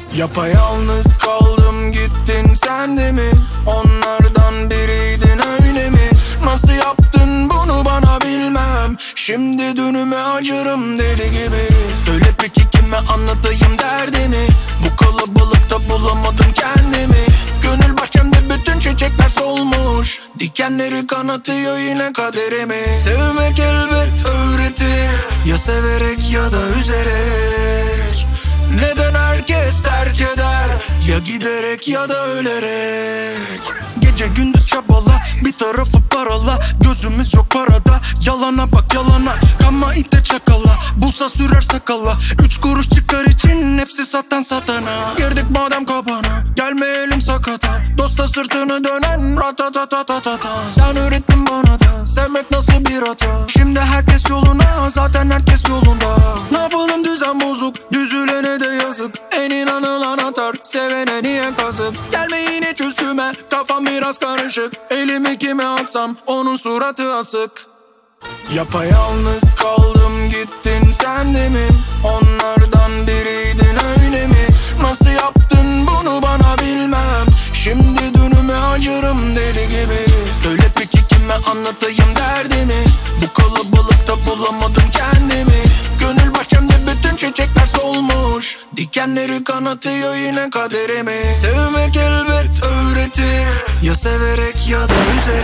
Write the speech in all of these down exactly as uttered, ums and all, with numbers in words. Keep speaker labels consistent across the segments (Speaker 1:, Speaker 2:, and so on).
Speaker 1: Yapayalnız kaldım, gittin sen de mi? Onlardan biriydin öyle mi? Nasıl yaptın bunu bana bilmem. Şimdi dönüme acırım deli gibi. Söyle peki kime anlatayım derdimi? Bu kalabalıkta bulamadım kendimi. Gönül bahçemde bütün çiçekler solmuş. Dikenleri kanatıyor yine kaderimi. Sevmek elbet öğretir, ya severek ya da üzerek. Neden herkes terk eder, ya giderek ya da ölerek. Gece gündüz çabala, bir tarafı parala. Gözümüz yok parada, yalana bak yalana. Kama ite çakala, bulsa sürer sakala. Üç kuruş çıkar için hepsi satan satana. Girdik madem kapana, gelmeyelim sakata. Dosta sırtını dönen ratatatatata. Sen öğrettin bana da, sevmek nasıl bir hata. Şimdi herkes yoluna, zaten herkes yolunda. Ne yapalım düzen bozuk, düzülene de yazık. En inanılan atar, sevene niye kazık. Gelme yine üstüme, kafam biraz karışık. Elimi kime atsam, onun suratı asık. Yapayalnız kaldım, gittin sen de mi? Onlardan biriydin öyle mi? Nasıl yaptın bunu bana bilmem. Şimdi dönüme acırım deli gibi. Söyle peki kime anlatayım derdimi? Bu kalabalıkta bulamadım kendimi. Gönül bahçemde bütün çiçekler solmuş. Dikenleri kanatıyor yine kaderimi. Sevmek elbet öğretir, ya severek ya da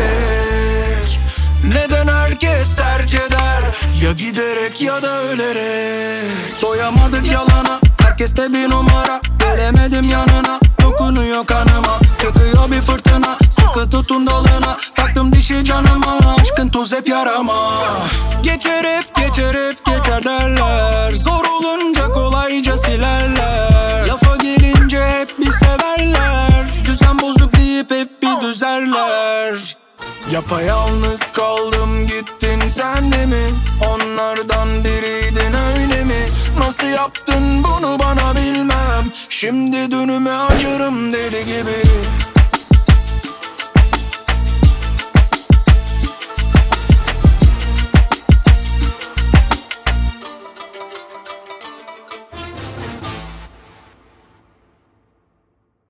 Speaker 1: üzerek. Neden herkes terk eder, ya giderek ya da ölerek. Soyamadık yalana, herkeste bir numara. Gelemedim yanına, dokunuyor kanıma. Çıkıyor bir fırtına, sıkı tutun dalına. Taktım dişi canıma, aşkın tuz hep yarama. Geçer hep geçer hep geçer derler. Zor olunca kolayca silerler. Lafa gelince hep bir severler. Düzen bozuk deyip hep bir düzerler. Yapayalnız kaldım, gittin sen de mi? Onlardan biriydin öyle mi? Nasıl yaptın bunu bana bilmem. Şimdi dönüme acırım deli gibi.